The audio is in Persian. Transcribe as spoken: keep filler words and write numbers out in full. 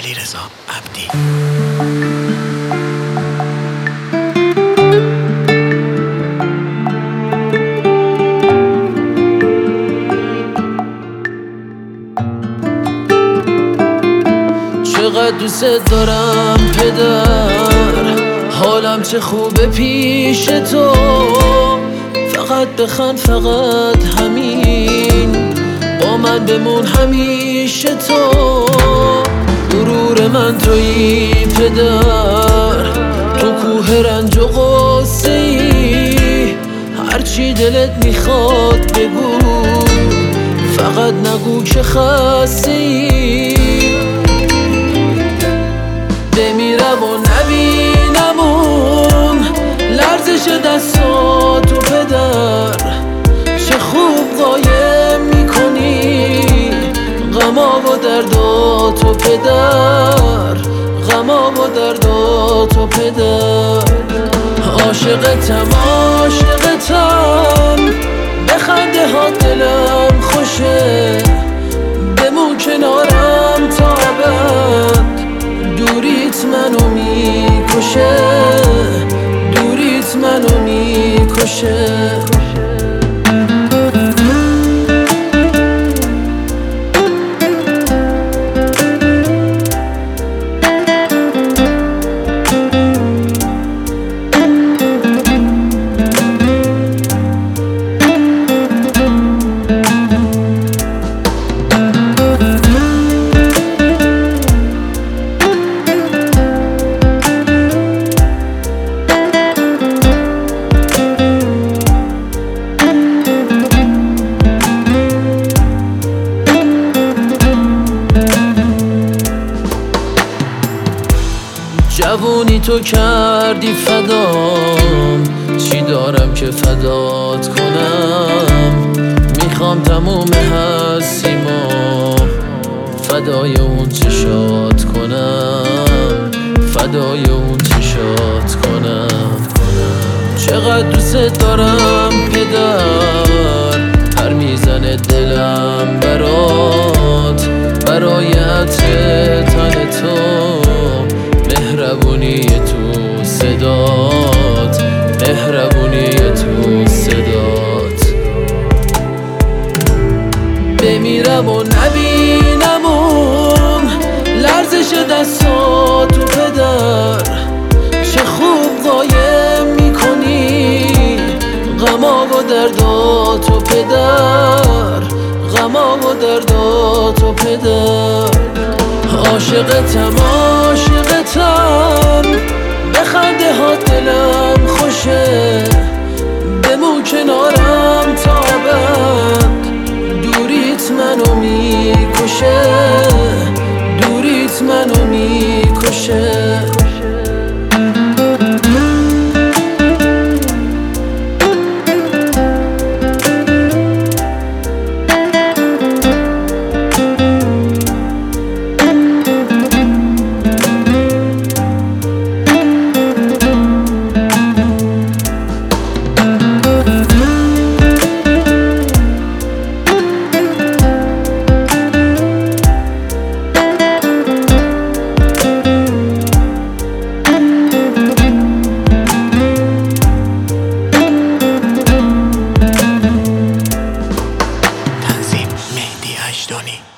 علیرضا عبدی. چقدر دوست دارم پدر، حالم چه خوبه پیش تو. فقط بخند، فقط همین، با من بمون همیشه تو. غرور من تویی پدر، تو کوه رنج و غصه ای. هرچی دلت میخواد بگو، فقط نگو که خسته ای. بمیرم و نبینمون لرزش دستاتو پدر. چه خوب قایم میکنی غما و درداتو پدر، غما و درداتو پدر. عاشقتم عاشقتم، به خنده ها دلم خوشه. بمون کنارم تا ابد، دوریت منو میکشه، دوریت منو میکشه. جوونی تو کردی فدام، چی دارم که فدات کنم. میخوام تموم هستیمو فدای اون چشات کنم، فدای اون چشات کنم. چقدر دوست دارم پدر، پر میزنه دلم برات، برای عطر تن تو. مهربونی تو صدات، مهربونی تو صدات. بمیرم و نبینمون لرزش دستاتو پدر. چه خوب قایم میکنی غما و درداتو پدر، غما و درداتو پدر. عاشقتم عاشقتم، به خنده ها دلم خوشه. بمون کنارم تا ابد، دوریت منو میکشه، دوریت منو میکشه. مهدی اجدانی.